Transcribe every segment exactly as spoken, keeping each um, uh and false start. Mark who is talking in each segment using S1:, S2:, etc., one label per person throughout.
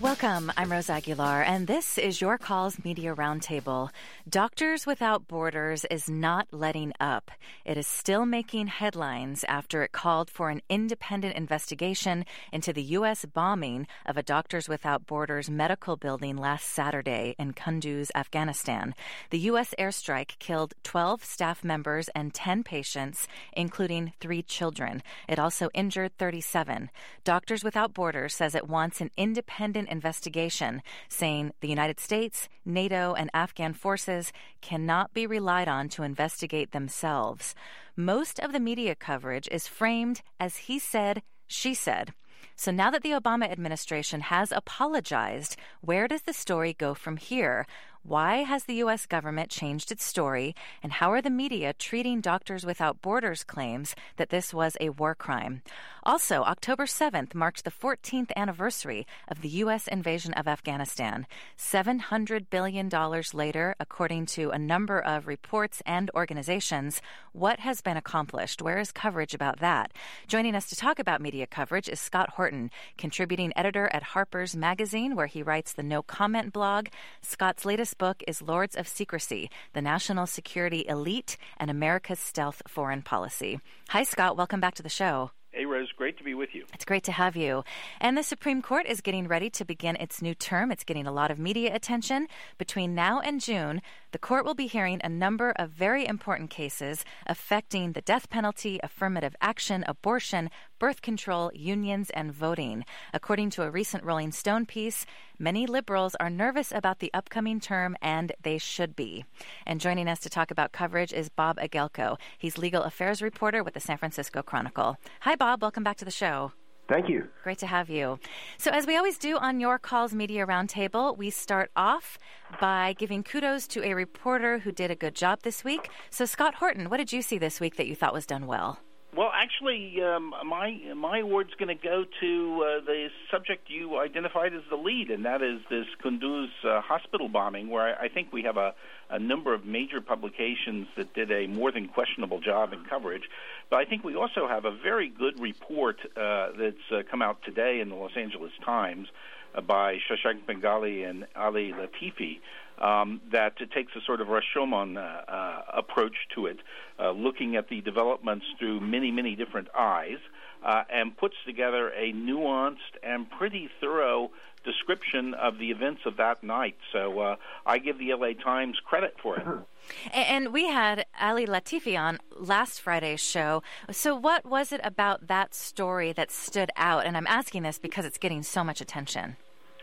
S1: Welcome. I'm Rose Aguilar, and this is Your Calls Media Roundtable. Doctors Without Borders is not letting up. It is still making headlines after it called for an independent investigation into the U S bombing of a Doctors Without Borders medical building last Saturday in Kunduz, Afghanistan. The U S airstrike killed twelve staff members and ten patients, including three children. It also injured thirty-seven. Doctors Without Borders says it wants an independent investigation, saying the United States, NATO, and Afghan forces cannot be relied on to investigate themselves. Most of the media coverage is framed as he said, she said. So now that the Obama administration has apologized, where does the story go from here? Why has the U S government changed its story? And how are the media treating Doctors Without Borders claims that this was a war crime? Also, October seventh marked the fourteenth anniversary of the U S invasion of Afghanistan. seven hundred billion dollars later, according to a number of reports and organizations, what has been accomplished? Where is coverage about that? Joining us to talk about media coverage is Scott Horton, contributing editor at Harper's Magazine, where he writes the No Comment blog. Scott's latest book is Lords of Secrecy, the National Security Elite and America's Stealth Foreign Policy. Hi, Scott. Welcome back to the show.
S2: Hey, Rose. Great to be with you.
S1: It's great to have you. And the Supreme Court is getting ready to begin its new term. It's getting a lot of media attention. Between now and June, the court will be hearing a number of very important cases affecting the death penalty, affirmative action, abortion, birth control, unions, and voting. According to a recent Rolling Stone piece, many liberals are nervous about the upcoming term, and they should be. And joining us to talk about coverage is Bob Agelko. He's legal affairs reporter with the San Francisco Chronicle. Hi, Bob. Welcome back to the show.
S3: Thank you.
S1: Great to have you. So as we always do on Your Calls Media Roundtable, we start off by giving kudos to a reporter who did a good job this week. So Scott Horton, what did you see this week that you thought was done well?
S2: Well, actually, um, my my award's going to go to uh, the subject you identified as the lead, and that is this Kunduz uh, hospital bombing, where I, I think we have a, a number of major publications that did a more than questionable job in coverage. But I think we also have a very good report uh, that's uh, come out today in the Los Angeles Times uh, by Shashank Bengali and Ali Latifi, Um, that it takes a sort of Rashomon uh, uh, approach to it, uh, looking at the developments through many, many different eyes, uh, and puts together a nuanced and pretty thorough description of the events of that night. So uh, I give the L A Times credit for it.
S1: And we had Ali Latifi on last Friday's show. So what was it about that story that stood out? And I'm asking this because it's getting so much attention.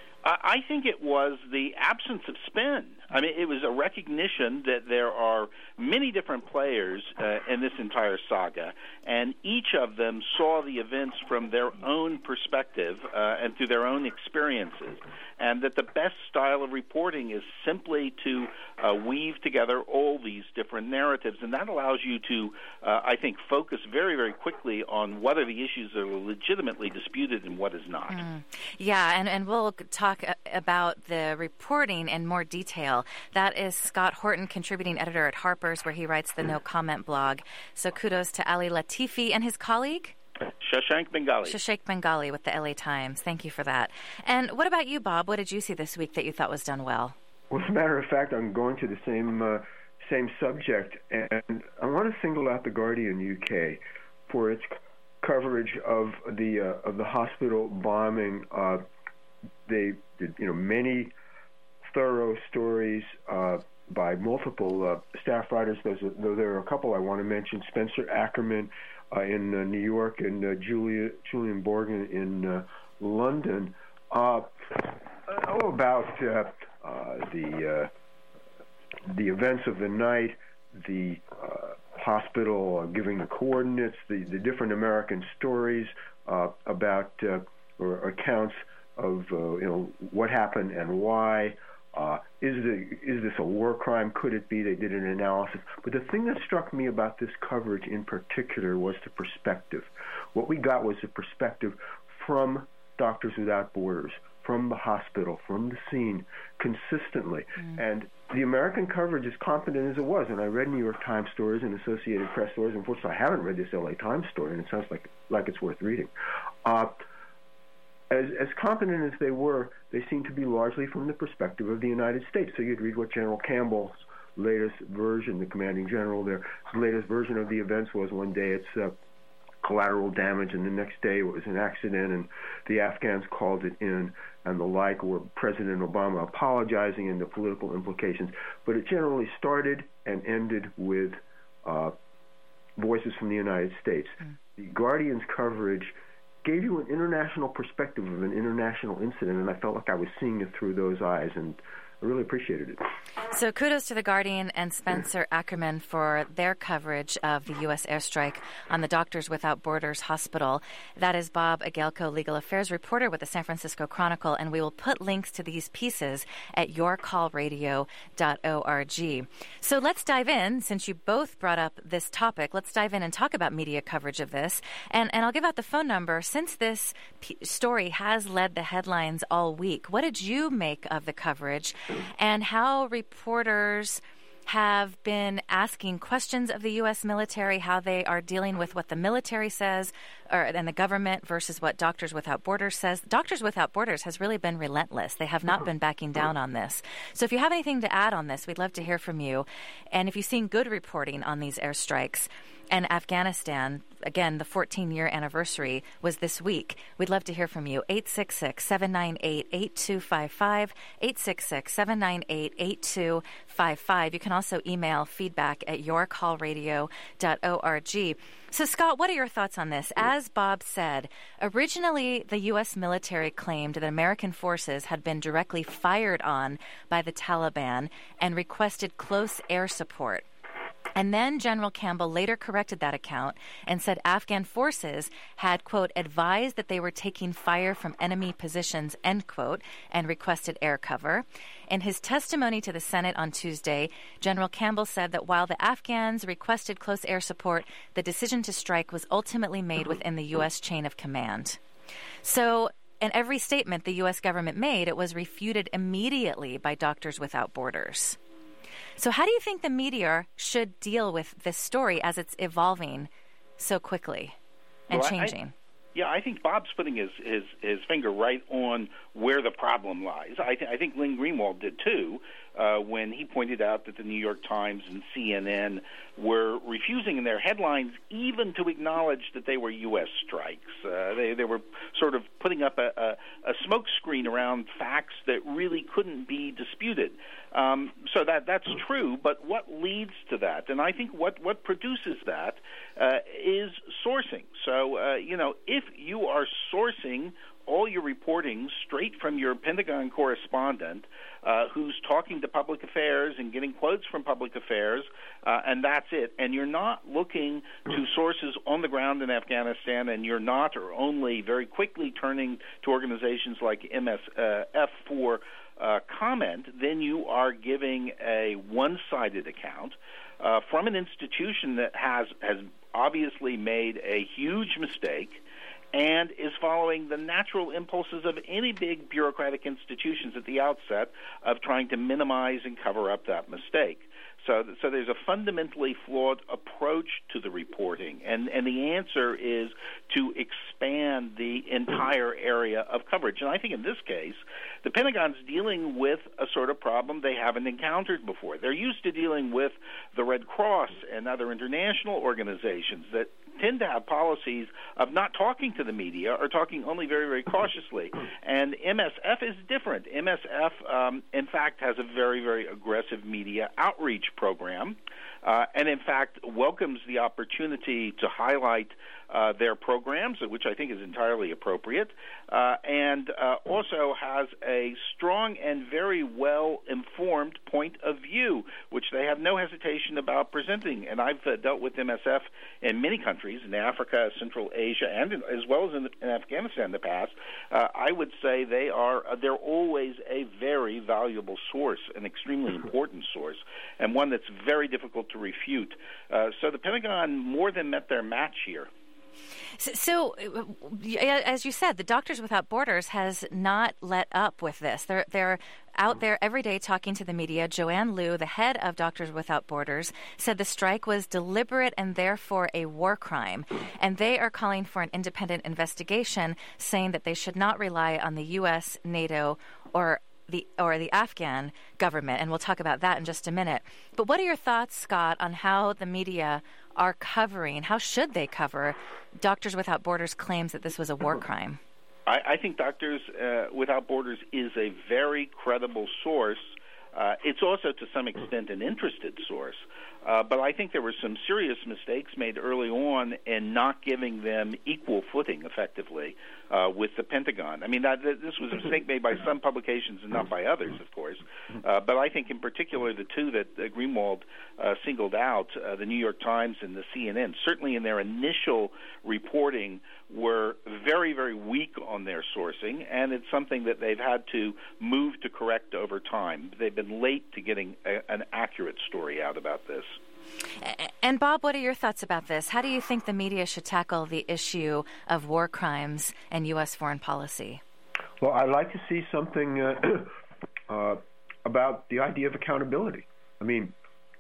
S2: I think it was the absence of spin. I mean, it was a recognition that there are many different players uh, in this entire saga, and each of them saw the events from their own perspective uh, and through their own experiences, and that the best style of reporting is simply to uh, weave together all these different narratives, and that allows you to, uh, I think, focus very, very quickly on whether the issues are legitimately disputed and what is not.
S1: Mm. Yeah, and, and we'll talk about the reporting in more detail. That is Scott Horton, contributing editor at Harper's, where he writes the No Comment blog. So kudos to Ali Latifi and his colleague?
S2: Shashank Bengali.
S1: Shashank Bengali with the L A Times. Thank you for that. And what about you, Bob? What did you see this week that you thought was done well?
S3: Well, as a matter of fact, I'm going to the same uh, same subject, and I want to single out the Guardian U K for its c- coverage of the uh, of the hospital bombing. Uh, they did, you know, many thorough stories uh, by multiple uh, staff writers. Those, though there are a couple I want to mention: Spencer Ackerman uh, in uh, New York and uh, Julia Julian Borgen in uh, London. Uh, oh, about uh, uh, the uh, the events of the night, the uh, hospital uh, giving the coordinates, the, the different American stories uh, about uh, or accounts of uh, you know what happened and why. Uh, is the is this a war crime? Could it be? They did an analysis. But the thing that struck me about this coverage in particular was the perspective. What we got was the perspective from Doctors Without Borders, from the hospital, from the scene, consistently. Mm. And the American coverage, as competent as it was, and I read New York Times stories and Associated Press stories. Unfortunately, I haven't read this L A Times story, and it sounds like like it's worth reading. Uh, as, as competent as they were, they seemed to be largely from the perspective of the United States. So you'd read what General Campbell's latest version, the commanding general there, his latest version of the events was one day it's uh, collateral damage, and the next day it was an accident, and the Afghans called it in, and the like, or President Obama apologizing and the political implications. But it generally started and ended with uh, voices from the United States. Mm. The Guardian's coverage gave you an international perspective of an international incident, and I felt like I was seeing it through those eyes, and I really appreciated it.
S1: So kudos to The Guardian and Spencer Ackerman for their coverage of the U S airstrike on the Doctors Without Borders hospital. That is Bob Agelko, legal affairs reporter with the San Francisco Chronicle, and we will put links to these pieces at your call radio dot org. So let's dive in, since you both brought up this topic. Let's dive in and talk about media coverage of this. And, and I'll give out the phone number. Since this p- story has led the headlines all week, what did you make of the coverage, and how reporters have been asking questions of the U S military, how they are dealing with what the military says or, and the government versus what Doctors Without Borders says? Doctors Without Borders has really been relentless. They have not been backing down on this. So if you have anything to add on this, we'd love to hear from you. And if you've seen good reporting on these airstrikes, and Afghanistan, again, the fourteen-year anniversary was this week. We'd love to hear from you. eight six six, seven nine eight, eight two five five, eight six six, seven nine eight, eight two five five. You can also email feedback at your call radio dot org. So, Scott, what are your thoughts on this? As Bob said, originally the U S military claimed that American forces had been directly fired on by the Taliban and requested close air support. And then General Campbell later corrected that account and said Afghan forces had, quote, advised that they were taking fire from enemy positions, end quote, and requested air cover. In his testimony to the Senate on Tuesday, General Campbell said that while the Afghans requested close air support, the decision to strike was ultimately made within the U S chain of command. So in every statement the U S government made, it was refuted immediately by Doctors Without Borders. So how do you think the media should deal with this story as it's evolving so quickly and
S2: well,
S1: changing?
S2: I, yeah, I think Bob's putting his, his, his finger right on where the problem lies. I, th- I think Glenn Greenwald did too uh, when he pointed out that the New York Times and C N N were refusing in their headlines even to acknowledge that they were U S strikes. Uh, they, they were sort of putting up a, a, a smoke screen around facts that really couldn't be disputed. Um, so that that's true, but what leads to that? And I think what, what produces that uh, is sourcing. So, uh, you know, if you are sourcing all your reporting straight from your Pentagon correspondent uh, who's talking to public affairs and getting quotes from public affairs, uh, and that's it, and you're not looking to sources on the ground in Afghanistan, and you're not or only very quickly turning to organizations like M S F for uh, comment, then you are giving a one-sided account uh, from an institution that has has obviously made a huge mistake and is following the natural impulses of any big bureaucratic institutions at the outset of trying to minimize and cover up that mistake. So, so there's a fundamentally flawed approach to the reporting, and, and the answer is to expand the entire area of coverage. And I think in this case, the Pentagon's dealing with a sort of problem they haven't encountered before. They're used to dealing with the Red Cross and other international organizations that tend to have policies of not talking to the media or talking only very, very cautiously. And M S F is different. M S F, um, in fact, has a very, very aggressive media outreach program uh, and, in fact, welcomes the opportunity to highlight uh, their programs, which I think is entirely appropriate, uh, and uh, also has a strong and very well-informed point of view, which they have no hesitation about presenting. And I've uh, dealt with M S F in many countries, in Africa, Central Asia, and in, as well as in, in Afghanistan in the past. Uh, I would say they are uh, they're always a very valuable source, an extremely important source, and one that's very difficult to refute. Uh, so the Pentagon more than met their match here.
S1: So, so, as you said, the Doctors Without Borders has not let up with this. They're they're out there every day talking to the media. Joanne Liu, the head of Doctors Without Borders, said the strike was deliberate and therefore a war crime. And they are calling for an independent investigation, saying that they should not rely on the U S, NATO, or the or the Afghan government. And we'll talk about that in just a minute. But what are your thoughts, Scott, on how the media are covering, how should they cover Doctors Without Borders' claims that this was a war crime?
S2: I, I think Doctors uh, Without Borders is a very credible source. Uh, it's also, to some extent, an interested source. Uh, but I think there were some serious mistakes made early on in not giving them equal footing, effectively, uh, with the Pentagon. I mean, that, this was a mistake made by some publications and not by others, of course. Uh, but I think, in particular, the two that uh, Greenwald uh, singled out, uh, the New York Times and the C N N, certainly in their initial reporting, were very, very weak on their sourcing, and it's something that they've had to move to correct over time. They've been late to getting a, an accurate story out about this.
S1: And Bob, what are your thoughts about this? How do you think the media should tackle the issue of war crimes and U S foreign policy?
S3: Well, I'd like to see something uh, uh, about the idea of accountability. I mean,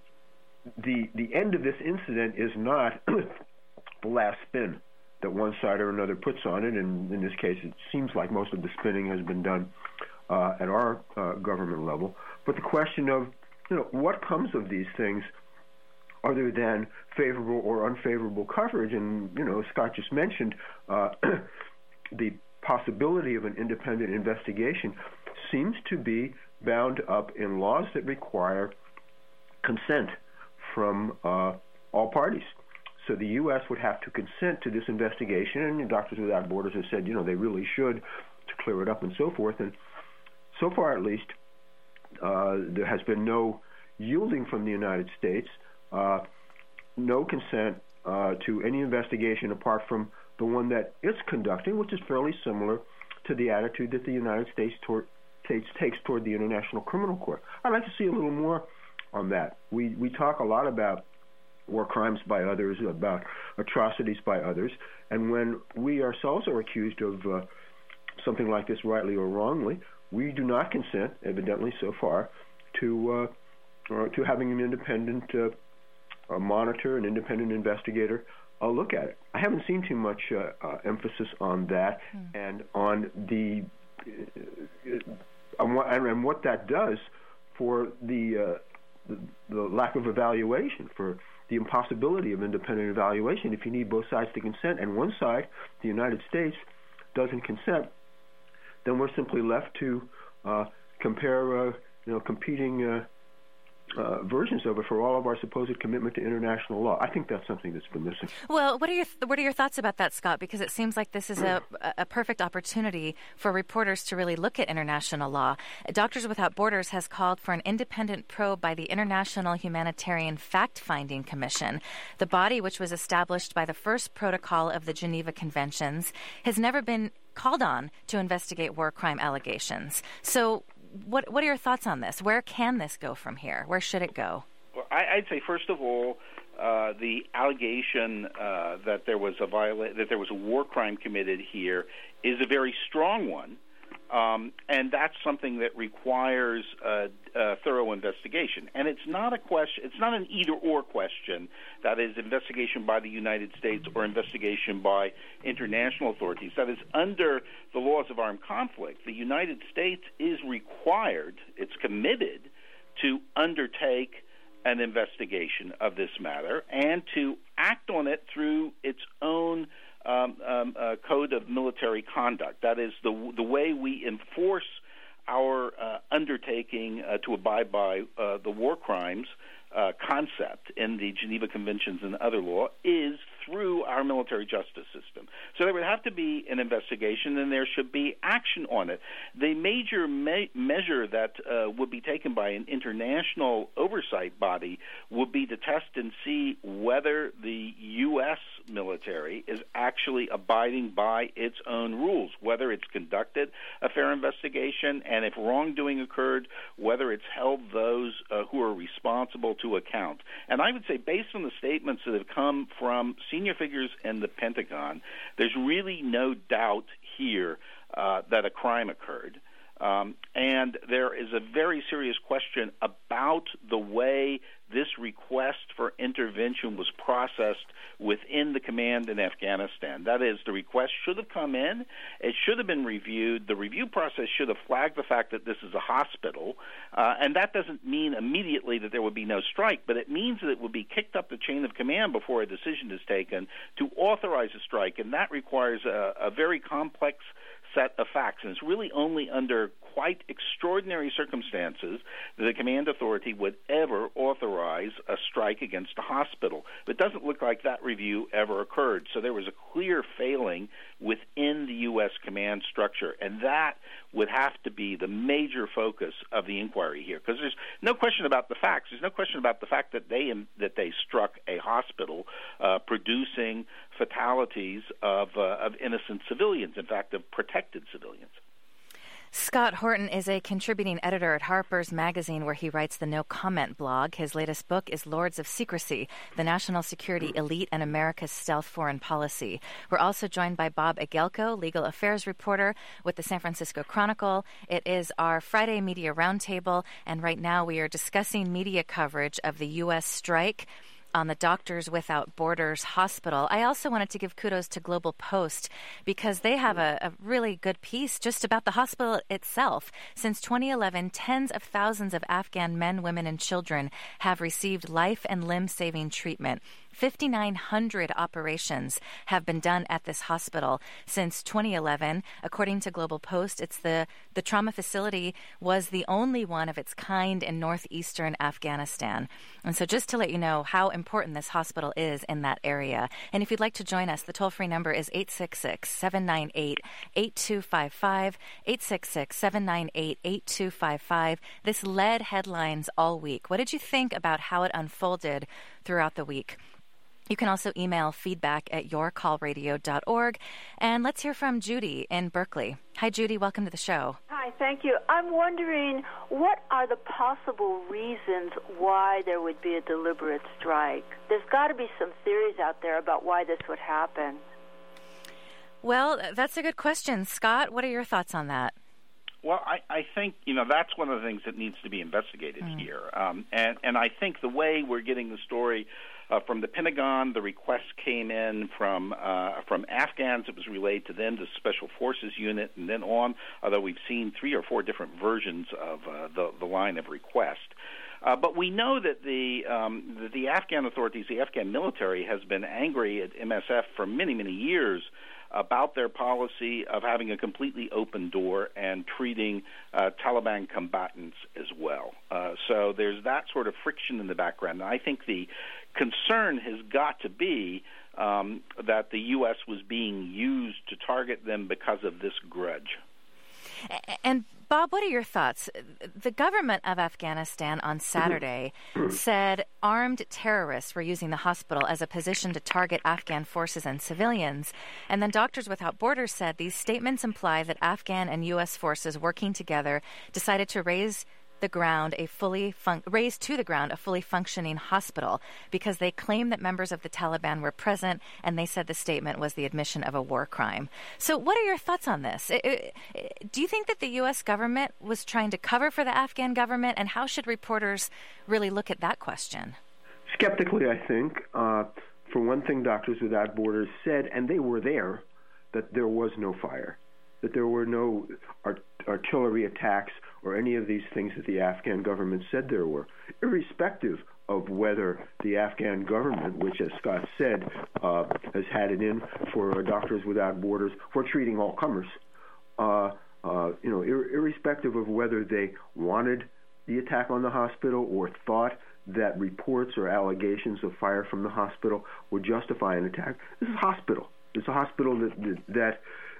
S3: the the end of this incident is not the last spin that one side or another puts on it, and in this case it seems like most of the spinning has been done uh, at our uh, government level. But the question of, you know, what comes of these things other than favorable or unfavorable coverage, and, you know, Scott just mentioned uh, the possibility of an independent investigation seems to be bound up in laws that require consent from uh, all parties. So the U S would have to consent to this investigation, and Doctors Without Borders have said, you know, they really should, to clear it up and so forth. And so far, at least, uh, there has been no yielding from the United States, uh, no consent uh, to any investigation apart from the one that it's conducting, which is fairly similar to the attitude that the United States toward, takes, takes toward the International Criminal Court. I'd like to see a little more on that. We we talk a lot about war crimes by others, about atrocities by others, and when we ourselves are accused of uh, something like this, rightly or wrongly, we do not consent, evidently so far, to uh, uh, to having an independent uh, uh, monitor, an independent investigator uh, look at it. I haven't seen too much uh, uh, emphasis on that mm. and on the uh, uh, and what that does for the, uh, the the lack of evaluation, for the impossibility of independent evaluation if you need both sides to consent, and one side, the United States, doesn't consent, then we're simply left to uh, compare, uh, you know, competing uh, uh, versions of it for all of our supposed commitment to international law. I think that's something that's been missing.
S1: Well, what are your what are your thoughts about that, Scott? Because it seems like this is a a perfect opportunity for reporters to really look at international law. Doctors Without Borders has called for an independent probe by the International Humanitarian Fact-Finding Commission. The body, which was established by the first protocol of the Geneva Conventions, has never been called on to investigate war crime allegations. So what what are your thoughts on this? Where can this go from here? Where should it go?
S2: Well, I, I'd say, first of all, uh, the allegation uh, that there was a viola- that there was a war crime committed here is a very strong one. Um, and that's something that requires a, a thorough investigation. And it's not a question, it's not an either-or question, that is investigation by the United States or investigation by international authorities. That is, under the laws of armed conflict, the United States is required, it's committed to undertake an investigation of this matter and to act on it through its own Um, um, uh, code of military conduct. That is the the way we enforce our uh, undertaking uh, to abide by uh, the war crimes uh, concept in the Geneva Conventions and other law is through our military justice system. So there would have to be an investigation, and there should be action on it. The major me- measure that uh, would be taken by an international oversight body would be to test and see whether the U S military is actually abiding by its own rules, whether it's conducted a fair investigation, and if wrongdoing occurred, whether it's held those uh, who are responsible to account. And I would say, based on the statements that have come from senior figures in the Pentagon, there's really no doubt here uh, that a crime occurred. Um, and there is a very serious question about the way this request for intervention was processed within the command in Afghanistan. That is, the request should have come in. It should have been reviewed. The review process should have flagged the fact that this is a hospital. Uh, and that doesn't mean immediately that there would be no strike, but it means that it would be kicked up the chain of command before a decision is taken to authorize a strike. And that requires a, a very complex set of facts, and it's really only under quite extraordinary circumstances that a command authority would ever authorize a strike against a hospital. But it doesn't look like that review ever occurred. So there was a clear failing within the U S command structure, and that would have to be the major focus of the inquiry here, because there's no question about the facts. There's no question about the fact that they that they struck a hospital, uh, producing fatalities of uh, of innocent civilians, in fact, of protected civilians.
S1: Scott Horton is a contributing editor at Harper's Magazine, where he writes the No Comment blog. His latest book is Lords of Secrecy, The National Security Elite and America's Stealth Foreign Policy. We're also joined by Bob Agelko, legal affairs reporter with the San Francisco Chronicle. It is our Friday Media Roundtable, and right now we are discussing media coverage of the U S strike on the Doctors Without Borders hospital. I also wanted to give kudos to Global Post because they have a, a really good piece just about the hospital itself. Since twenty eleven, tens of thousands of Afghan men, women, and children have received life and limb-saving treatment. fifty-nine hundred operations have been done at this hospital since twenty eleven. According to Global Post, it's the, the trauma facility was the only one of its kind in northeastern Afghanistan. And so just to let you know how important this hospital is in that area. And if you'd like to join us, the toll-free number is eight six six, seven nine eight, eight two five five, eight six six, seven nine eight, eight two five five. This led headlines all week. What did you think about how it unfolded throughout the week? You can also email feedback at your call radio dot org. And let's hear from Judy in Berkeley. Hi, Judy. Welcome to the show.
S4: Hi, thank you. I'm wondering, what are the possible reasons why there would be a deliberate strike? There's got to be some theories out there about why this would happen.
S1: Well, that's a good question. Scott, what are your thoughts on that?
S2: Well, I, I think, you know, that's one of the things that needs to be investigated mm. here. Um, and, and I think the way we're getting the story uh, from the Pentagon, the request came in from uh, from Afghans. It was relayed to them, the Special Forces Unit, and then on, although we've seen three or four different versions of uh, the, the line of request. Uh, but we know that the, um, the the Afghan authorities, the Afghan military, has been angry at M S F for many, many years about their policy of having a completely open door and treating uh, Taliban combatants as well. Uh, so there's that sort of friction in the background. And I think the concern has got to be um, that the U S was being used to target them because of this grudge.
S1: And Bob, what are your thoughts? The government of Afghanistan on Saturday said armed terrorists were using the hospital as a position to target Afghan forces and civilians. And then Doctors Without Borders said these statements imply that Afghan and U S forces working together decided to raise the ground a fully fun- raise to the ground a fully functioning hospital because they claim that members of the Taliban were present, and they said the statement was the admission of a war crime. So what are your thoughts on this? It, it, it, do you think that the U S government was trying to cover for the Afghan government, and how should reporters really look at that question?
S3: Skeptically, I think. Uh, for one thing, Doctors Without Borders said, and they were there, that there was no fire, that there were no art- artillery attacks or any of these things that the Afghan government said there were, irrespective of whether the Afghan government, which, as Scott said, uh, has had it in for Doctors Without Borders for treating all comers, uh, uh, you know, ir- irrespective of whether they wanted the attack on the hospital or thought that reports or allegations of fire from the hospital would justify an attack. This is a hospital. It's a hospital that that, that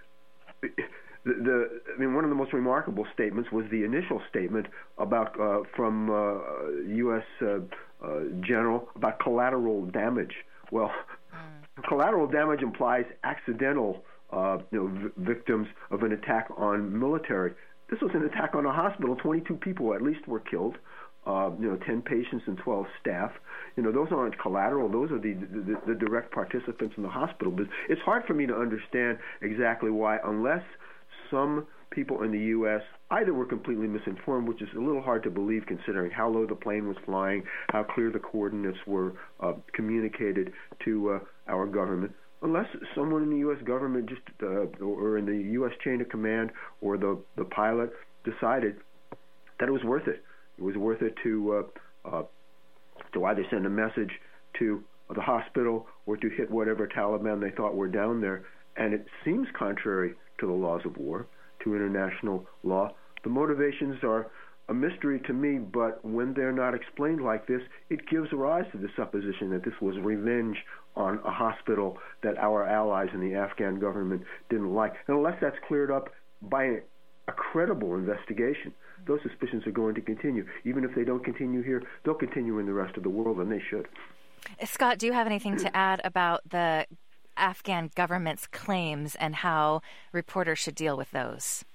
S3: The, the, I mean, one of the most remarkable statements was the initial statement about uh, from uh, U S Uh, uh, general about collateral damage. Well, mm. collateral damage implies accidental uh, you know, v- victims of an attack on military. This was an attack on a hospital. twenty-two people at least were killed. Uh, you know, ten patients and twelve staff. You know, those aren't collateral. Those are the, the, the direct participants in the hospital. But it's hard for me to understand exactly why, unless some people in the U S either were completely misinformed, which is a little hard to believe considering how low the plane was flying, how clear the coordinates were uh, communicated to uh, our government, unless someone in the U S government just uh, or in the U S chain of command or the, the pilot decided that it was worth it. It was worth it to uh, uh, to either send a message to the hospital or to hit whatever Taliban they thought were down there. And it seems contrary to the laws of war, to international law. The motivations are a mystery to me, but when they're not explained like this, it gives rise to the supposition that this was revenge on a hospital that our allies in the Afghan government didn't like. And unless that's cleared up by a, a credible investigation, those suspicions are going to continue. Even if they don't continue here, they'll continue in the rest of the world, and they should.
S1: Scott, do you have anything to add about the Afghan government's claims and how reporters should deal with those?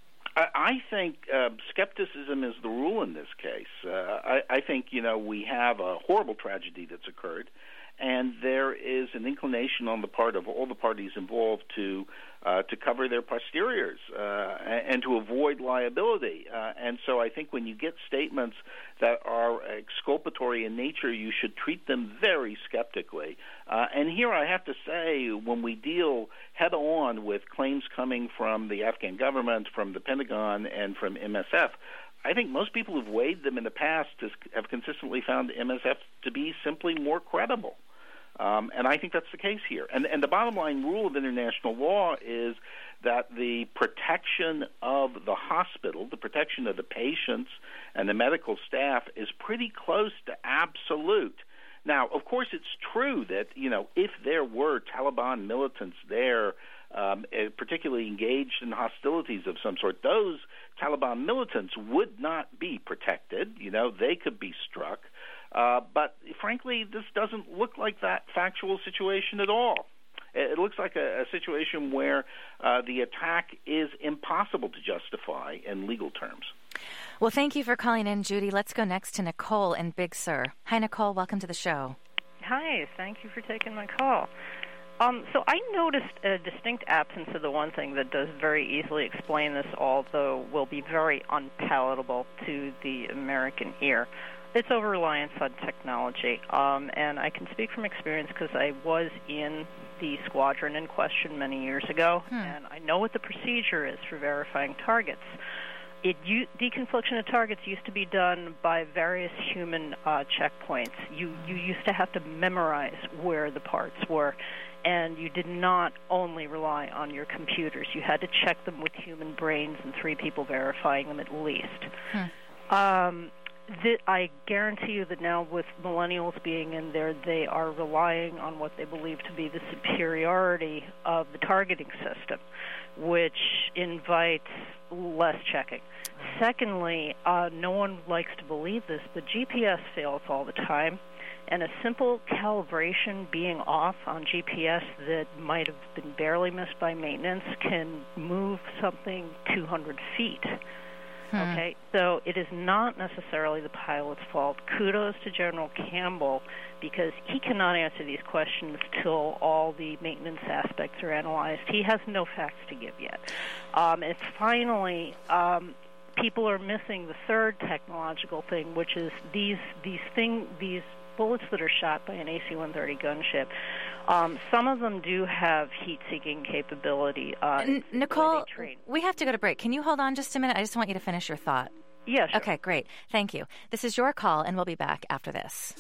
S2: I think uh, skepticism is the rule in this case. Uh, I, I think, you know, we have a horrible tragedy that's occurred, and there is an inclination on the part of all the parties involved to uh, to cover their posteriors uh, and to avoid liability. Uh, and so I think when you get statements that are exculpatory in nature, you should treat them very skeptically. Uh, and here I have to say, when we deal head-on with claims coming from the Afghan government, from the Pentagon, and from M S F, I think most people who've weighed them in the past have consistently found M S F to be simply more credible. Um, and I think that's the case here. And, and the bottom line rule of international law is that the protection of the hospital, the protection of the patients and the medical staff is pretty close to absolute. Now, of course, it's true that, you know, if there were Taliban militants there, um, particularly engaged in hostilities of some sort, those Taliban militants would not be protected. You know, they could be struck. Uh, but frankly, this doesn't look like that factual situation at all. It looks like a, a situation where uh, the attack is impossible to justify in legal terms.
S1: Well, thank you for calling in, Judy. Let's go next to Nicole in Big Sur. Hi, Nicole. Welcome to the show.
S5: Hi. Thank you for taking my call. Um, so I noticed a distinct absence of the one thing that does very easily explain this, although will be very unpalatable to the American ear. It's over-reliance on technology, um, and I can speak from experience because I was in the squadron in question many years ago, hmm. and I know what the procedure is for verifying targets. It u- deconfliction of targets used to be done by various human uh, checkpoints. You you used to have to memorize where the parts were, and you did not only rely on your computers. You had to check them with human brains and three people verifying them at least. Hmm. Um, th- I guarantee you that now with millennials being in there, they are relying on what they believe to be the superiority of the targeting system, which invites less checking. Secondly, uh, no one likes to believe this, but G P S fails all the time, and a simple calibration being off on G P S that might have been barely missed by maintenance can move something two hundred feet. Hmm. Okay, so it is not necessarily the pilot's fault. Kudos to General Campbell, because he cannot answer these questions till all the maintenance aspects are analyzed. He has no facts to give yet. Um, and finally, um, people are missing the third technological thing, which is these these thing these bullets that are shot by an A C one thirty gunship. Um, some of them do have heat-seeking capability. Uh,
S1: N- Nicole, we have to go to break. Can you hold on just a minute? I just want you to finish your thought.
S5: Yes. Yeah, sure.
S1: Okay, great. Thank you. This is Your Call, and we'll be back after this.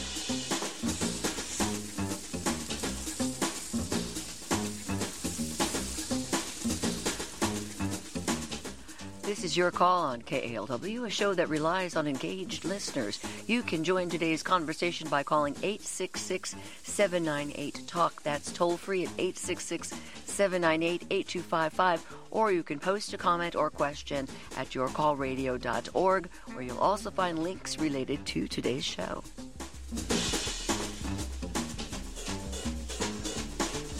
S6: This is Your Call on K A L W, a show that relies on engaged listeners. You can join today's conversation by calling eight six six, seven nine eight, talk. That's toll-free at eight six six, seven nine eight, eight two five five. Or you can post a comment or question at your call radio dot org, where you'll also find links related to today's show.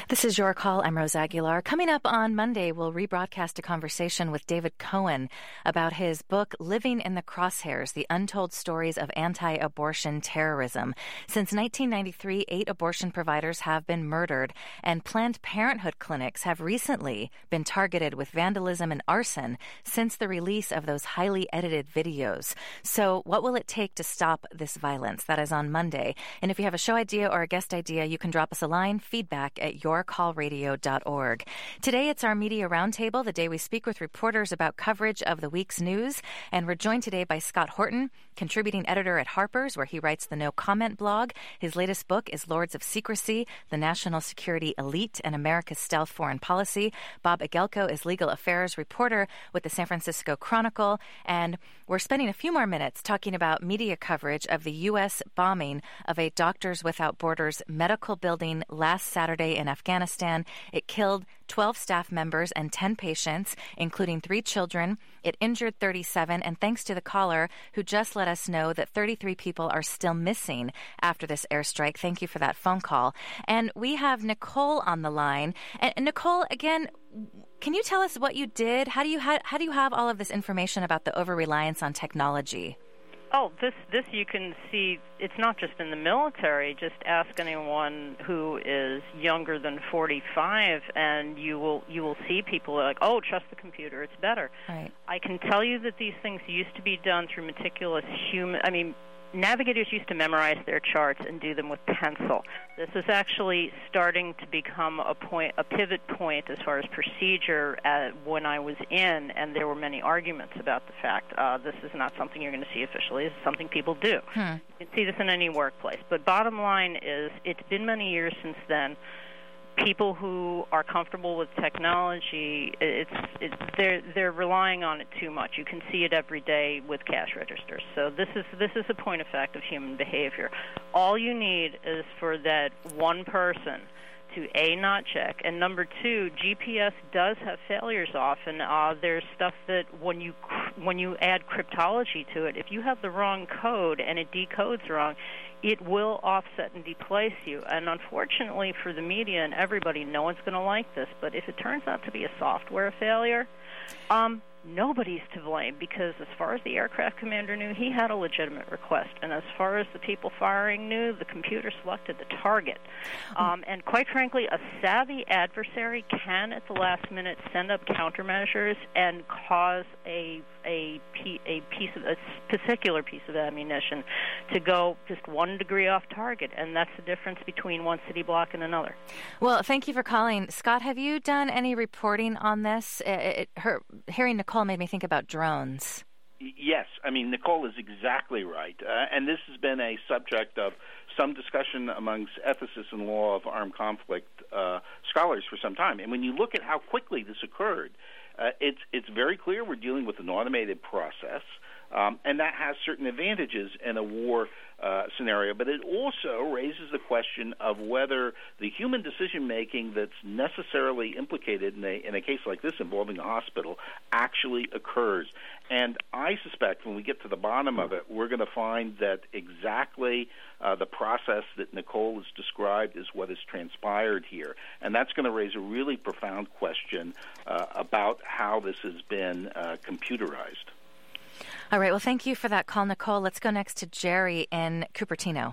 S1: This is Your Call. I'm Rose Aguilar. Coming up on Monday, we'll rebroadcast a conversation with David Cohen about his book, Living in the Crosshairs, The Untold Stories of Anti-Abortion Terrorism. Since nineteen ninety-three, eight abortion providers have been murdered, and Planned Parenthood clinics have recently been targeted with vandalism and arson since the release of those highly edited videos. So what will it take to stop this violence? That is on Monday. And if you have a show idea or a guest idea, you can drop us a line, feedback at your call radio dot org. Today, it's our Media Roundtable, the day we speak with reporters about coverage of the week's news. And we're joined today by Scott Horton, contributing editor at Harper's, where he writes the No Comment blog. His latest book is Lords of Secrecy, The National Security Elite and America's Stealth Foreign Policy. Bob Agelko is legal affairs reporter with the San Francisco Chronicle. And we're spending a few more minutes talking about media coverage of the U S bombing of a Doctors Without Borders medical building last Saturday in Afghanistan. Afghanistan. It killed twelve staff members and ten patients, including three children. It injured thirty-seven, and thanks to the caller who just let us know that thirty-three people are still missing after this airstrike. Thank you for that phone call. And we have Nicole on the line. And Nicole, again, can you tell us what you did? How do you ha- how do you have all of this information about the over-reliance on technology?
S5: Oh, this this you can see. It's not just in the military. Just ask anyone who is younger than forty-five, and you will you will see people like, oh, trust the computer, it's better.
S1: Right.
S5: I can tell you that these things used to be done through meticulous human. I mean, navigators used to memorize their charts and do them with pencil. This is actually starting to become a point, a pivot point as far as procedure uh, when I was in, and there were many arguments about the fact uh, this is not something you're going to see officially. This is something people do.
S1: Hmm.
S5: You can see this in any workplace. But bottom line is, it's been many years since then. People who are comfortable with technology, it's, it's they're they're relying on it too much. You can see it every day with cash registers. So this is this is a point of fact of human behavior. All you need is for that one person to A, not check, and number two, G P S does have failures often. Uh, there's stuff that when you when you add cryptology to it, if you have the wrong code and it decodes wrong, it will offset and deplace you. And unfortunately for the media and everybody, no one's going to like this. But if it turns out to be a software failure, um, nobody's to blame, because as far as the aircraft commander knew, he had a legitimate request. And as far as the people firing knew, the computer selected the target. Um, and quite frankly, a savvy adversary can, at the last minute, send up countermeasures and cause a a, a piece of a particular piece of ammunition to go just one degree off target, and that's the difference between one city block and another.
S1: Well, thank you for calling. Scott, have you done any reporting on this? It, it, her, hearing Nicole made me think about drones.
S2: Yes, I mean, Nicole is exactly right. Uh, and this has been a subject of some discussion amongst ethicists and law of armed conflict uh, scholars for some time. And when you look at how quickly this occurred, uh, it's it's very clear we're dealing with an automated process, um, and that has certain advantages in a war uh, scenario. But it also raises the question of whether the human decision-making that's necessarily implicated in a, in a case like this involving a hospital actually occurs. And I suspect when we get to the bottom of it, we're going to find that exactly uh, the process that Nicole has described is what has transpired here. And that's going to raise a really profound question uh, about how this has been uh, computerized.
S1: All right. Well, thank you for that call, Nicole. Let's go next to Jerry in Cupertino.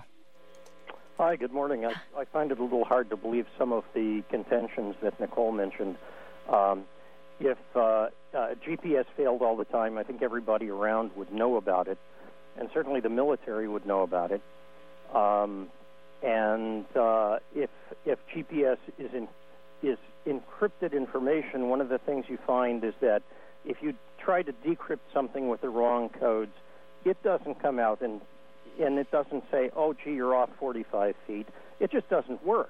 S7: Hi, good morning. I, I find it a little hard to believe some of the contentions that Nicole mentioned. Um, if uh, uh, G P S failed all the time, I think everybody around would know about it, and certainly the military would know about it. Um, and uh, if if G P S is in, is encrypted information, one of the things you find is that if you try to decrypt something with the wrong codes, it doesn't come out and and it doesn't say, oh, gee, you're off forty-five feet. It just doesn't work.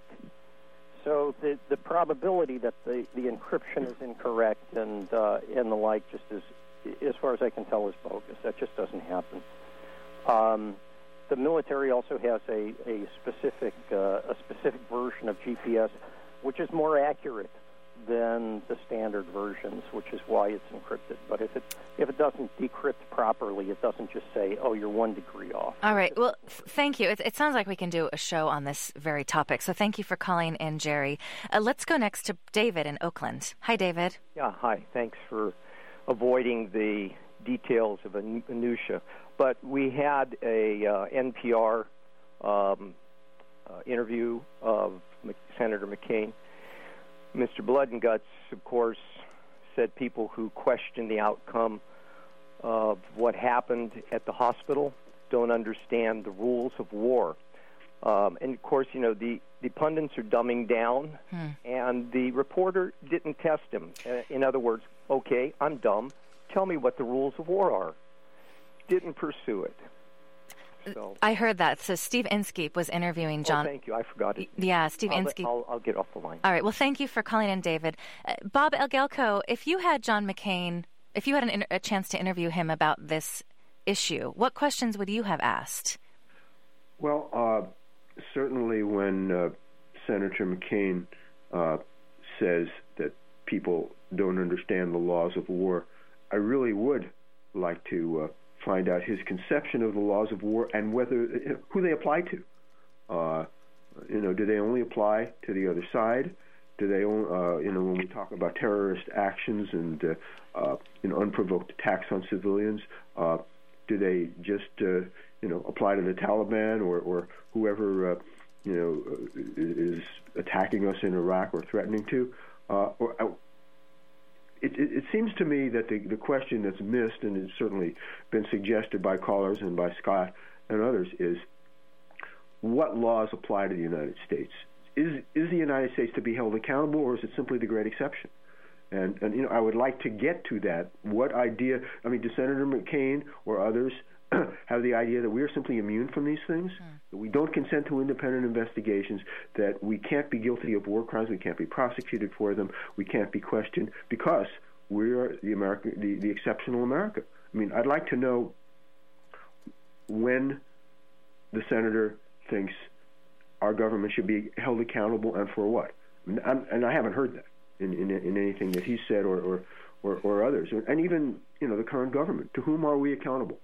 S7: So the the probability that the, the encryption is incorrect and uh, and the like just is, as far as I can tell, is bogus. That just doesn't happen. Um, the military also has a, a specific uh, a specific version of G P S which is more accurate than the standard versions, which is why it's encrypted. But if it if it doesn't decrypt properly, it doesn't just say, "Oh, you're one degree off."
S1: All right. Well, th- thank you. It, it sounds like we can do a show on this very topic. So thank you for calling in, Jerry. Uh, let's go next to David in Oakland. Hi, David.
S8: Yeah. Hi. Thanks for avoiding the details of a minutia. But we had a uh, N P R um, uh, interview of Senator McCain. Mister Blood and Guts, of course, said people who question the outcome of what happened at the hospital don't understand the rules of war. Um, and, of course, you know, the, the pundits are dumbing down, hmm. and the reporter didn't test him. Uh, in other words, okay, I'm dumb. Tell me what the rules of war are. Didn't pursue it. So.
S1: I heard that. So Steve Inskeep was interviewing John.
S8: Oh, thank you. I forgot it.
S1: Yeah, Steve
S8: I'll,
S1: Inskeep.
S8: I'll, I'll get off the line.
S1: All right. Well, thank you for calling in, David. Uh, Bob Elgelko, if you had John McCain, if you had an, a chance to interview him about this issue, what questions would you have asked?
S3: Well, uh, certainly when uh, Senator McCain uh, says that people don't understand the laws of war, I really would like to uh, find out his conception of the laws of war and whether who they apply to. Uh, you know, do they only apply to the other side? Do they, uh, you know, when we talk about terrorist actions and uh, uh, you know, unprovoked attacks on civilians, uh, do they just uh, you know apply to the Taliban or, or whoever uh, you know is attacking us in Iraq or threatening to? Uh, or, uh, It, it, it seems to me that the, the question that's missed, and it's certainly been suggested by callers and by Scott and others, is what laws apply to the United States? Is is the United States to be held accountable, or is it simply the great exception? And, and you know, I would like to get to that. What idea, I mean, does Senator McCain or others have the idea that we are simply immune from these things, mm. that we don't consent to independent investigations, that we can't be guilty of war crimes, we can't be prosecuted for them, we can't be questioned because we are the American, the, the exceptional America. I mean, I'd like to know when the senator thinks our government should be held accountable and for what. And, I'm, and I haven't heard that in, in, in anything that he said or, or, or, or others, and even you know the current government. To whom are we accountable?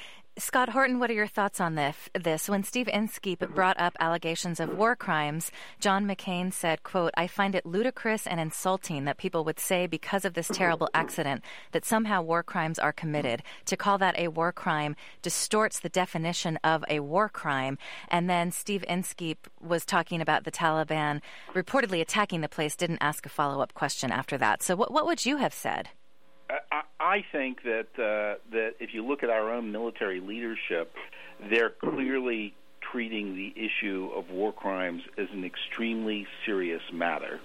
S1: Scott Horton, what are your thoughts on this? This when Steve Inskeep brought up allegations of war crimes, John McCain said, quote, "I find it ludicrous and insulting that people would say because of this terrible accident that somehow war crimes are committed. To call that a war crime distorts the definition of a war crime." And then Steve Inskeep was talking about the Taliban reportedly attacking the place, didn't ask a follow-up question after that. So what, what would you have said?
S2: I, I think that uh, that if you look at our own military leadership, they're clearly treating the issue of war crimes as an extremely serious matter,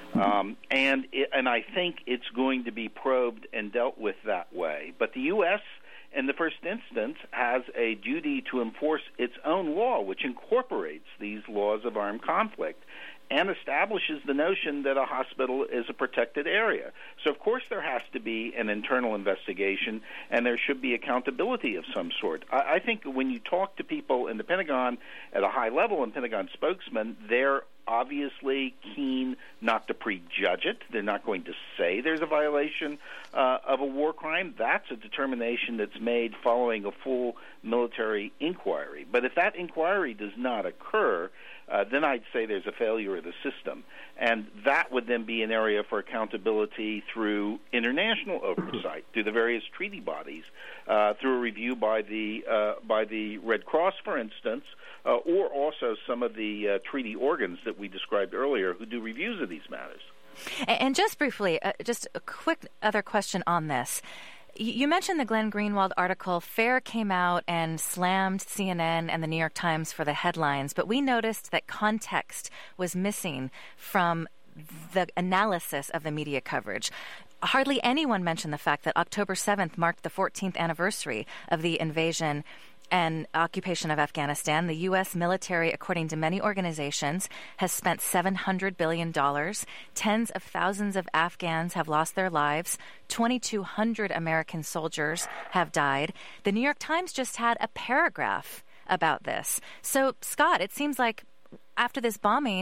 S2: um, and it, and I think it's going to be probed and dealt with that way. But the U S, in the first instance, has a duty to enforce its own law, which incorporates these laws of armed conflict and establishes the notion that a hospital is a protected area. So, of course, there has to be an internal investigation, and there should be accountability of some sort. I, I think when you talk to people in the Pentagon at a high level, and Pentagon spokesmen, they're obviously keen not to prejudge it. They're not going to say there's a violation uh, of a war crime. That's a determination that's made following a full military inquiry. But if that inquiry does not occur, uh, then I'd say there's a failure of the system. And that would then be an area for accountability through international oversight, through the various treaty bodies, uh, through a review by the uh, by the Red Cross, for instance, uh, or also some of the uh, treaty organs that we described earlier who do reviews of these matters.
S1: And just briefly, uh, just a quick other question on this. You mentioned the Glenn Greenwald article. FAIR came out and slammed C N N and the New York Times for the headlines, but we noticed that context was missing from the analysis of the media coverage. Hardly anyone mentioned the fact that October seventh marked the fourteenth anniversary of the invasion and occupation of Afghanistan. The U S military, according to many organizations, has spent seven hundred billion dollars. Tens of thousands of Afghans have lost their lives. twenty-two hundred American soldiers have died. The New York Times just had a paragraph about this. So, Scott, it seems like after this bombing,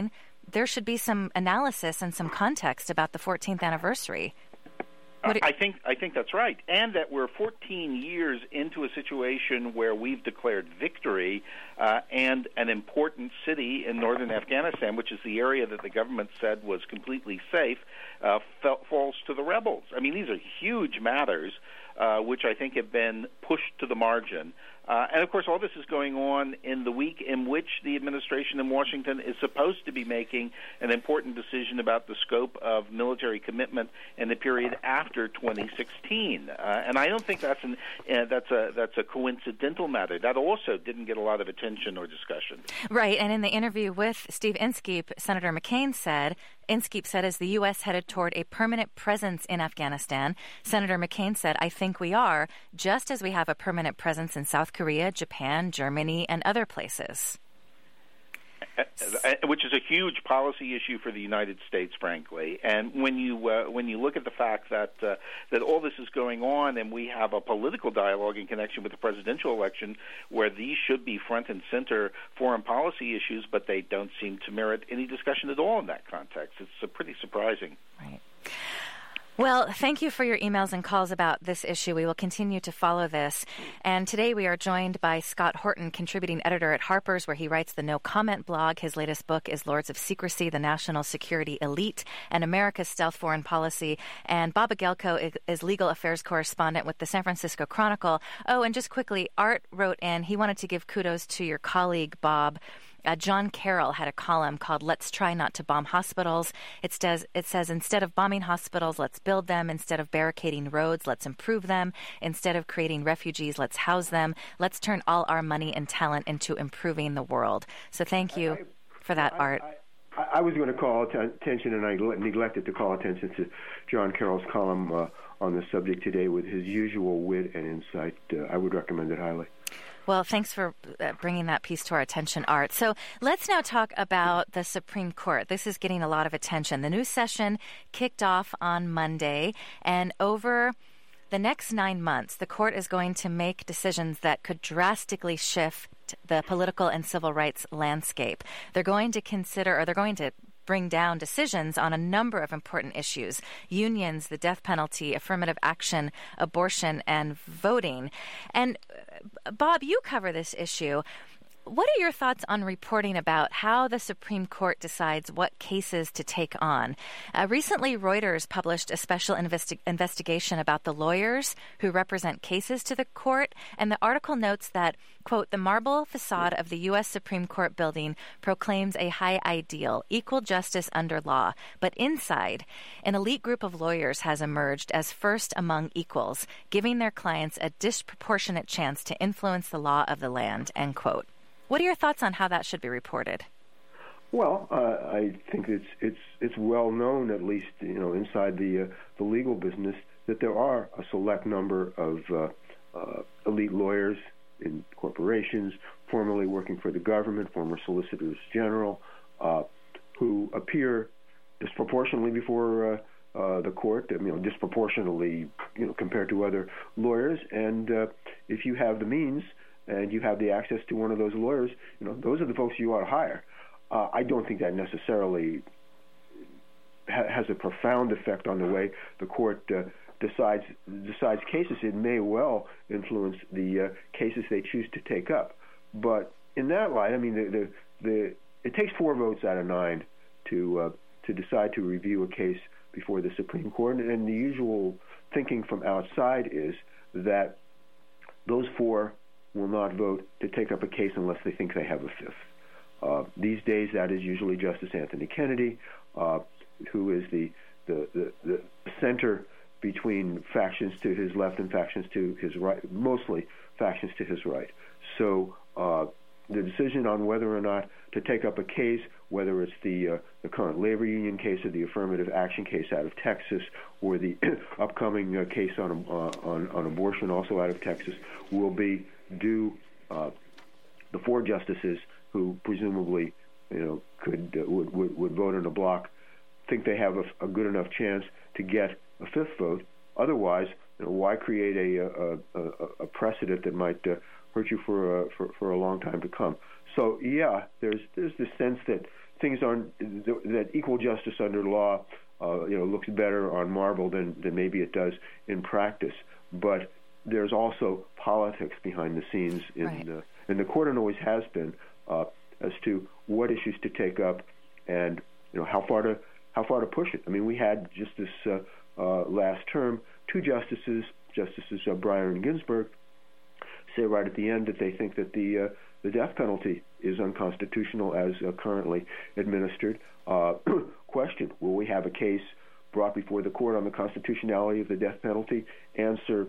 S1: there should be some analysis and some context about the fourteenth anniversary.
S2: What I think I think that's right, and that we're fourteen years into a situation where we've declared victory, uh, and an important city in northern Afghanistan, which is the area that the government said was completely safe, uh, fell, falls to the rebels. I mean, these are huge matters, uh, which I think have been pushed to the margin. Uh, and, of course, all this is going on in the week in which the administration in Washington is supposed to be making an important decision about the scope of military commitment in the period after twenty sixteen. Uh, and I don't think that's an uh, that's a that's a coincidental matter. That also didn't get a lot of attention or discussion.
S1: Right. And in the interview with Steve Inskeep, Senator McCain said, Inskeep said, as the U S headed toward a permanent presence in Afghanistan, Senator McCain said, I think we are, just as we have a permanent presence in South Korea, Japan, Germany, and other places.
S2: Which is a huge policy issue for the United States, frankly. And when you uh, when you look at the fact that uh, that all this is going on, and we have a political dialogue in connection with the presidential election, where these should be front and center foreign policy issues, but they don't seem to merit any discussion at all in that context. It's uh, pretty surprising.
S1: Right. Well, thank you for your emails and calls about this issue. We will continue to follow this. And today we are joined by Scott Horton, contributing editor at Harper's, where he writes the No Comment blog. His latest book is Lords of Secrecy, The National Security Elite and America's Stealth Foreign Policy. And Bob Agelko is legal affairs correspondent with the San Francisco Chronicle. Oh, and just quickly, Art wrote in, he wanted to give kudos to your colleague, Bob. Uh, John Carroll had a column called Let's Try Not to Bomb Hospitals. It says, it says, instead of bombing hospitals, let's build them. Instead of barricading roads, let's improve them. Instead of creating refugees, let's house them. Let's turn all our money and talent into improving the world. So thank you I, for that,
S3: I,
S1: Art.
S3: I, I, I was going to call attention, and I neglected to call attention to John Carroll's column uh, on the subject today with his usual wit and insight. Uh, I would recommend it highly.
S1: Well, thanks for uh, bringing that piece to our attention, Art. So let's now talk about the Supreme Court. This is getting a lot of attention. The new session kicked off on Monday, and over the next nine months, the court is going to make decisions that could drastically shift the political and civil rights landscape. They're going to consider, or they're going to bring down decisions on a number of important issues: unions, the death penalty, affirmative action, abortion, and voting. And uh, Bob, you cover this issue. What are your thoughts on reporting about how the Supreme Court decides what cases to take on? Uh, recently, Reuters published a special investi- investigation about the lawyers who represent cases to the court, and the article notes that, quote, the marble facade of the U S Supreme Court building proclaims a high ideal, equal justice under law, but inside, an elite group of lawyers has emerged as first among equals, giving their clients a disproportionate chance to influence the law of the land, end quote. What are your thoughts on how that should be reported?
S3: Well, uh, I think it's it's it's well known, at least you know, inside the uh, the legal business, that there are a select number of uh, uh, elite lawyers in corporations, formerly working for the government, former solicitors general, uh, who appear disproportionately before uh, uh, the court. You know, disproportionately, you know, compared to other lawyers. And uh, if you have the means and you have the access to one of those lawyers, you know, those are the folks you ought to hire. Uh, I don't think that necessarily ha- has a profound effect on the way the court uh, decides decides cases. It may well influence the uh, cases they choose to take up. But in that light, I mean, the the, the it takes four votes out of nine to uh, to decide to review a case before the Supreme Court, and the usual thinking from outside is that those four will not vote to take up a case unless they think they have a fifth. Uh, these days, that is usually Justice Anthony Kennedy, uh, who is the, the, the, the center between factions to his left and factions to his right, mostly factions to his right. So uh, the decision on whether or not to take up a case, whether it's the, uh, the current labor union case or the affirmative action case out of Texas, or the upcoming uh, case on, uh, on, on abortion also out of Texas, will be due uh, the four justices who presumably, you know, could uh, would, would would vote in a block, think they have a, a good enough chance to get a fifth vote. Otherwise, you know, why create a a, a, a precedent that might uh, hurt you for a, for for a long time to come? so yeah, there's there's this sense that things aren't that equal justice under law, uh, you know, looks better on marble than than maybe it does in practice. But there's also politics behind the scenes in
S1: right.
S3: uh, and the court and always has been uh, as to what issues to take up and you know how far to how far to push it. I mean, we had just this uh, uh, last term two justices, Justices uh, Breyer and Ginsburg, say right at the end that they think that the uh, the death penalty is unconstitutional as uh, currently administered. Uh, question: will we have a case brought before the court on the constitutionality of the death penalty? Answer: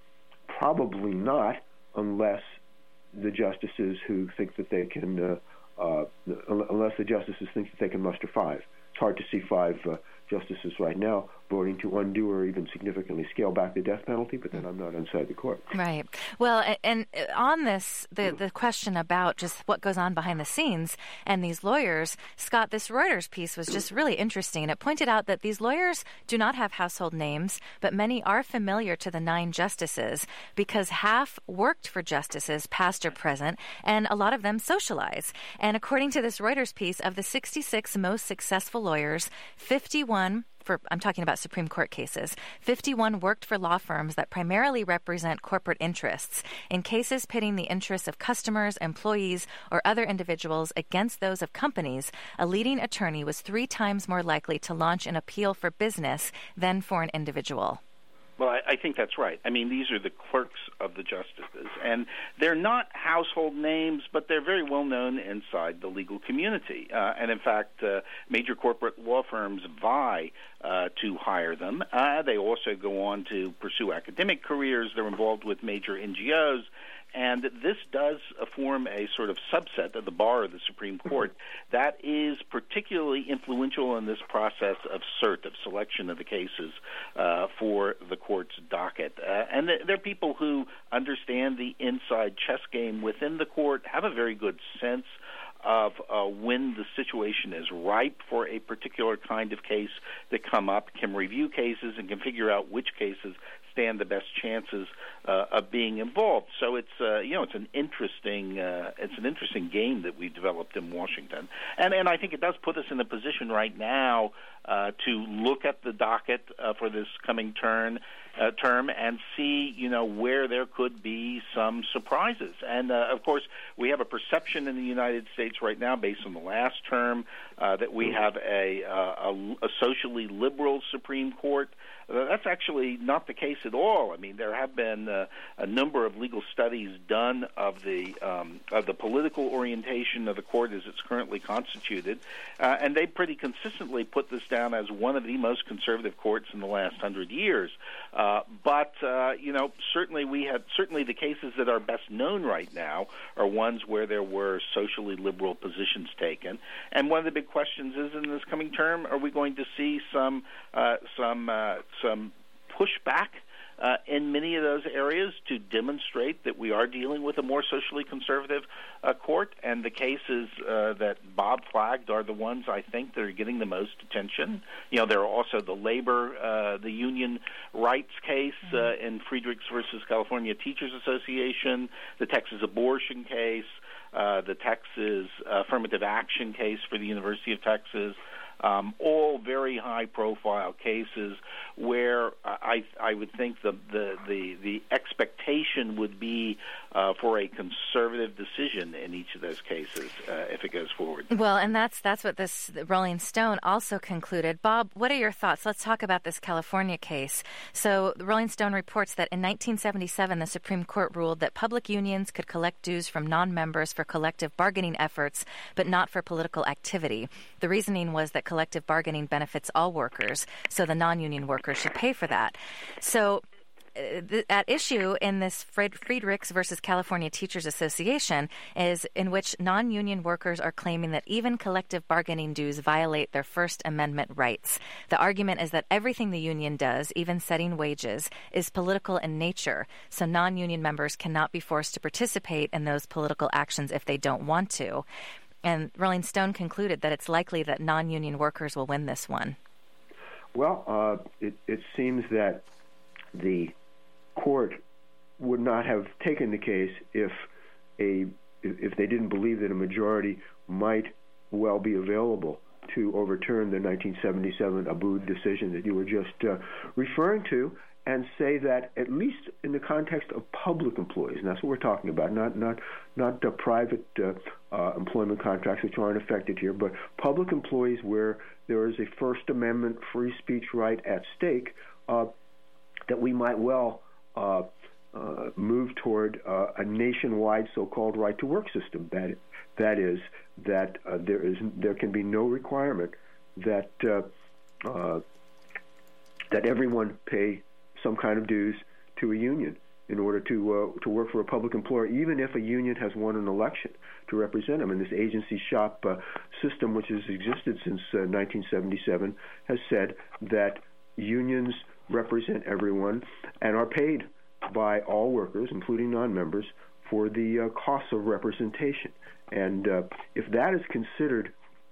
S3: probably not, unless the justices who think that they can, uh, uh, unless the justices think that they can muster five. It's hard to see five uh, justices right now voting to undo or even significantly scale back the death penalty, but then I'm not inside the court.
S1: Right. Well, and on this, the, the question about just what goes on behind the scenes and these lawyers, Scott, this Reuters piece was just really interesting. It pointed out that these lawyers do not have household names, but many are familiar to the nine justices because half worked for justices, past or present, and a lot of them socialize. And according to this Reuters piece, of the sixty-six most successful lawyers, fifty-one For, I'm talking about Supreme Court cases. fifty-one worked for law firms that primarily represent corporate interests. In cases pitting the interests of customers, employees, or other individuals against those of companies, a leading attorney was three times more likely to launch an appeal for business than for an individual.
S2: Well, I, I think that's right. I mean, these are the clerks of the justices, and they're not household names, but they're very well known inside the legal community. Uh, and in fact, uh, major corporate law firms vie uh, to hire them. Uh, they also go on to pursue academic careers. They're involved with major N G Os. And this does uh, form a sort of subset of the bar of the Supreme Court that is particularly influential in this process of cert, of selection of the cases uh, for the court's docket. Uh, and th- they're people who understand the inside chess game within the court, have a very good sense of uh, when the situation is ripe for a particular kind of case that come up, can review cases and can figure out which cases stand the best chances uh, of being involved. So it's uh, you know it's an interesting uh, it's an interesting game that we've developed in Washington, and and I think it does put us in a position right now uh, to look at the docket uh, for this coming turn uh, term and see you know where there could be some surprises. And uh, of course, we have a perception in the United States right now, based on the last term, uh, that we have a, uh, a, a socially liberal Supreme Court. Uh, that's actually not the case at all. I mean, there have been uh, a number of legal studies done of the um, of the political orientation of the court as it's currently constituted, uh, and they pretty consistently put this down as one of the most conservative courts in the last hundred years. Uh, but uh, you know, certainly we had certainly the cases that are best known right now are ones where there were socially liberal positions taken. And one of the big questions is, in this coming term, are we going to see some uh, some uh, some pushback uh, in many of those areas to demonstrate that we are dealing with a more socially conservative uh, court? And the cases uh, that Bob flagged are the ones I think that are getting the most attention. You know, there are also the labor, uh, the union rights case uh, in Friedrichs versus California Teachers Association, the Texas abortion case, uh, the Texas affirmative action case for the University of Texas. Um, all very high-profile cases where I, I would think the, the, the, the expectation would be uh, for a conservative decision in each of those cases uh, if it goes forward.
S1: Well, and that's that's what this Rolling Stone also concluded. Bob, what are your thoughts? Let's talk about this California case. So the Rolling Stone reports that in nineteen seventy-seven, the Supreme Court ruled that public unions could collect dues from non-members for collective bargaining efforts, but not for political activity. The reasoning was that collective bargaining benefits all workers, so the non-union workers should pay for that. So uh, th- at issue in this Fred- Friedrichs versus California Teachers Association is in which non-union workers are claiming that even collective bargaining dues violate their First Amendment rights. The argument is that everything the union does, even setting wages, is political in nature, so non-union members cannot be forced to participate in those political actions if they don't want to. And Rolling Stone concluded that it's likely that non-union workers will win this one.
S3: Well, uh, it, it seems that the court would not have taken the case if a if they didn't believe that a majority might well be available to overturn the nineteen seventy-seven Abood decision that you were just uh, referring to, and say that at least in the context of public employees, and that's what we're talking about, not not not uh, private uh, uh, employment contracts which aren't affected here, but public employees where there is a First Amendment free speech right at stake, uh, that we might well uh, uh, move toward uh, a nationwide so-called right-to-work system. That that is that uh, there is there can be no requirement that uh, uh, that everyone pay some kind of dues to a union in order to uh, to work for a public employer, even if a union has won an election to represent them. And this agency shop uh, system, which has existed since uh, nineteen seventy-seven, has said that unions represent everyone and are paid by all workers, including non-members, for the uh, costs of representation. And uh, if that is considered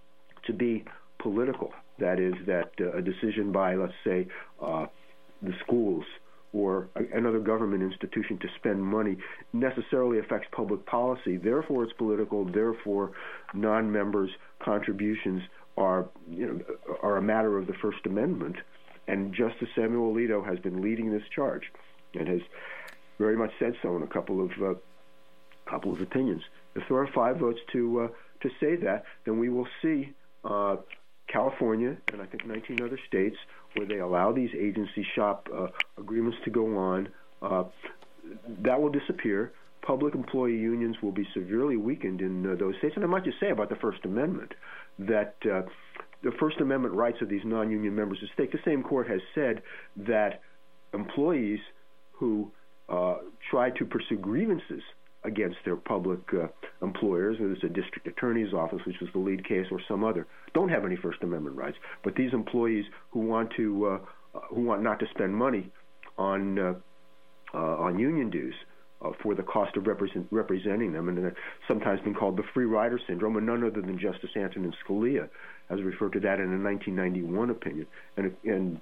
S3: to be political, that is, that uh, a decision by, let's say, uh, the schools or another government institution to spend money necessarily affects public policy, therefore it's political, therefore non-members' contributions are, you know, are a matter of the First Amendment. And Justice Samuel Alito has been leading this charge and has very much said so in a couple of uh, couple of opinions. If there are five votes to uh, to say that, then we will see uh, California and I think nineteen other states where they allow these agency shop uh, agreements to go on. Uh, that will disappear. Public employee unions will be severely weakened in uh, those states. And I might just say about the First Amendment that uh, the First Amendment rights of these non-union members of state, the same court has said that employees who uh, try to pursue grievances against their public uh, employers, whether it's a district attorney's office, which was the lead case, or some other, don't have any First Amendment rights. But these employees who want to, uh, who want not to spend money on uh, uh, on union dues uh, for the cost of represent, representing them, and it's sometimes been called the free rider syndrome, and none other than Justice Antonin Scalia has referred to that in a nineteen ninety-one opinion. And and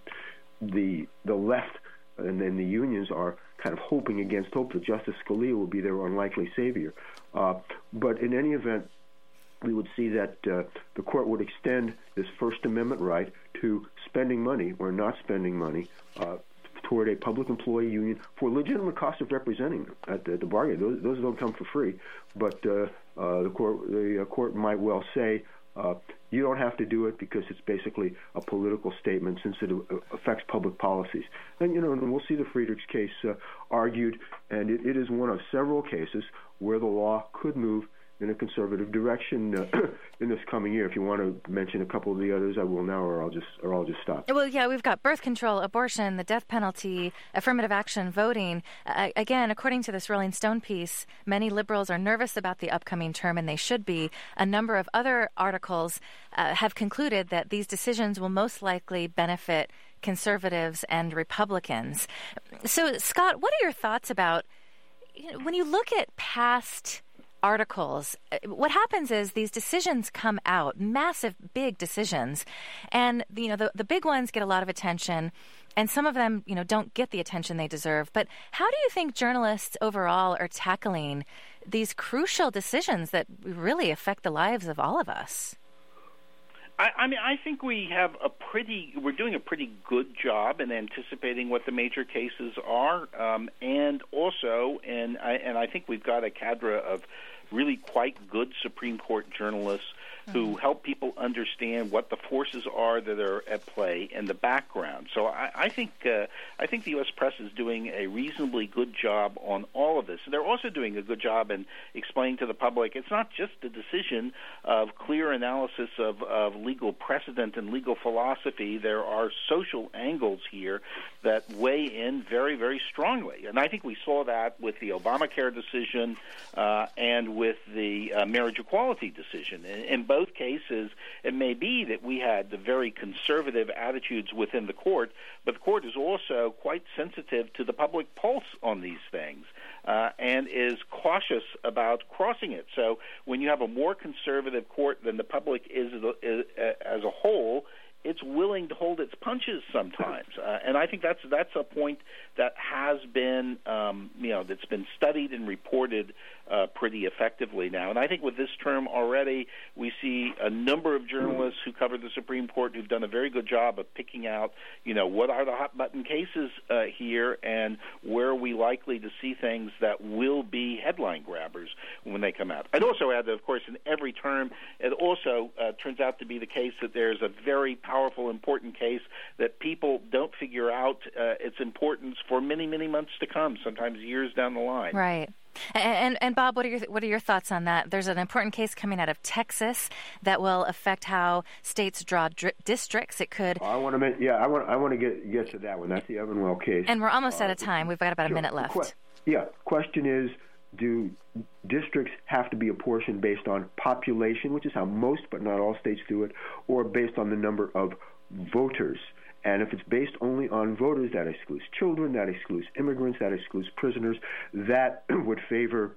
S3: the the left and then the unions are kind of hoping against hope that Justice Scalia will be their unlikely savior. Uh, but in any event, we would see that uh, the court would extend this First Amendment right to spending money or not spending money uh, toward a public employee union for legitimate cost of representing them at the, the bargain. Those, those don't come for free, but uh, uh, the court the uh, court might well say, Uh, you don't have to do it because it's basically a political statement since it uh, affects public policies. And, you know, and we'll see the Friedrichs case uh, argued, and it, it is one of several cases where the law could move in a conservative direction uh, in this coming year. If you want to mention a couple of the others, I will now, or I'll just, or I'll just stop.
S1: Well, yeah, we've got birth control, abortion, the death penalty, affirmative action, voting. Uh, again, according to this Rolling Stone piece, many liberals are nervous about the upcoming term, and they should be. A number of other articles uh, have concluded that these decisions will most likely benefit conservatives and Republicans. So, Scott, what are your thoughts about, you know, when you look at past articles, what happens is these decisions come out, massive, big decisions, and you know the the big ones get a lot of attention, and some of them you know don't get the attention they deserve. But how do you think journalists overall are tackling these crucial decisions that really affect the lives of all of us?
S2: I, I mean, I think we have a pretty, we're doing a pretty good job in anticipating what the major cases are, um, and also, and I, and I think we've got a cadre of really quite good Supreme Court journalists who help people understand what the forces are that are at play in the background. So I, I think uh, I think the U S press is doing a reasonably good job on all of this. And they're also doing a good job in explaining to the public it's not just a decision of clear analysis of, of legal precedent and legal philosophy. There are social angles here that weigh in very, very strongly. And I think we saw that with the Obamacare decision uh, and with the uh, marriage equality decision. In, in both both cases, it may be that we had the very conservative attitudes within the court, but the court is also quite sensitive to the public pulse on these things uh, and is cautious about crossing it. So when you have a more conservative court than the public is, is as a whole, it's willing to hold its punches sometimes, uh, and I think that's that's a point that has been, um, you know, that's been studied and reported uh, pretty effectively now. And I think with this term already, we see a number of journalists who cover the Supreme Court who've done a very good job of picking out, you know, what are the hot-button cases uh, here and where are we likely to see things that will be headline grabbers when they come out. I'd also add that, of course, in every term, it also uh, turns out to be the case that there's a very powerful, important case that people don't figure out uh, its importance for many, many months to come, sometimes years down the line.
S1: Right. And, and Bob, what are your what are your thoughts on that? There's an important case coming out of Texas that will affect how states draw dri- districts. It could.
S3: I want to make, yeah, I want I want to get get to that one. That's the Evanwell case.
S1: And we're almost
S3: uh,
S1: out of time. We've got about
S3: sure.
S1: a minute left.
S3: Que- yeah. Question is, do districts have to be apportioned based on population, which is how most but not all states do it, or based on the number of voters? And if it's based only on voters, that excludes children, that excludes immigrants, that excludes prisoners, that would favor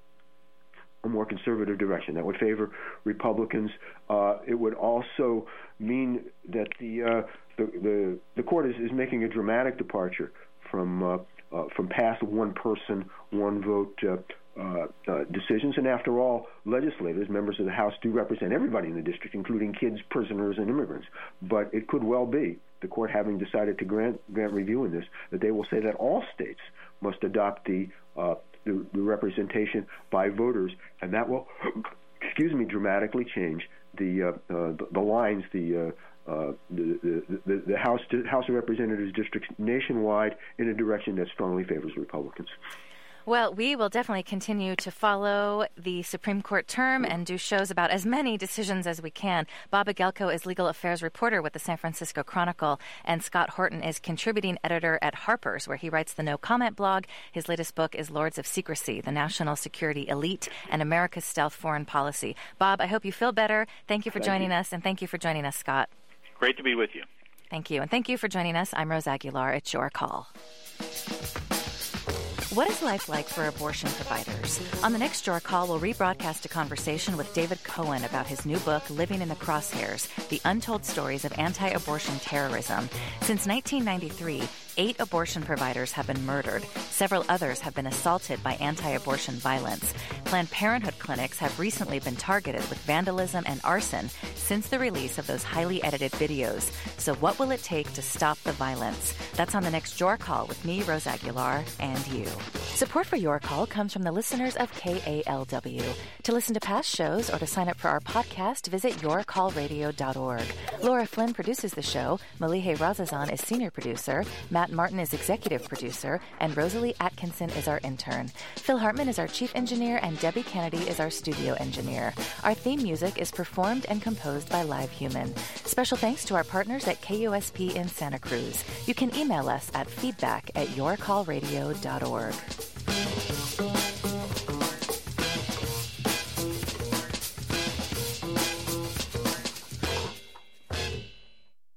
S3: a more conservative direction. That would favor Republicans. Uh, it would also mean that the uh, the, the the court is, is making a dramatic departure from uh, uh, from past one person, one vote uh, uh, uh, decisions. And after all, legislators, members of the House, do represent everybody in the district, including kids, prisoners, and immigrants. But it could well be, the court having decided to grant grant review in this, that they will say that all states must adopt the uh, the, the representation by voters, and that will, excuse me, dramatically change the uh, uh, the, the lines, the uh, uh, the, the, the the House House of Representatives districts nationwide in a direction that strongly favors Republicans.
S1: Well, we will definitely continue to follow the Supreme Court term and do shows about as many decisions as we can. Bob Agelko is legal affairs reporter with the San Francisco Chronicle, and Scott Horton is contributing editor at Harper's, where he writes the No Comment blog. His latest book is Lords of Secrecy, the National Security Elite and America's Stealth Foreign Policy. Bob, I hope you feel better. Thank you for
S2: thank
S1: joining
S2: you.
S1: us, and thank you for joining us, Scott.
S2: Great to be with you.
S1: Thank you. And thank you for joining us. I'm Rose Aguilar. It's Your Call. What is life like for abortion providers? On the next Your Call, we'll rebroadcast a conversation with David Cohen about his new book, Living in the Crosshairs, The Untold Stories of Anti-Abortion Terrorism. Since nineteen ninety-three, eight abortion providers have been murdered. Several others have been assaulted by anti-abortion violence. Planned Parenthood clinics have recently been targeted with vandalism and arson since the release of those highly edited videos. So what will it take to stop the violence? That's on the next Your Call with me, Rose Aguilar, and you. Support for Your Call comes from the listeners of K A L W. To listen to past shows or to sign up for our podcast, visit your call radio dot org. Laura Flynn produces the show. Malihe Razazan is senior producer. Matt Martin is executive producer. And Rosalie Atkinson is our intern. Phil Hartman is our chief engineer, and Debbie Kennedy is our studio engineer. Our theme music is performed and composed by Live Human. Special thanks to our partners at K U S P in Santa Cruz. You can email us at feedback at your call radio dot org.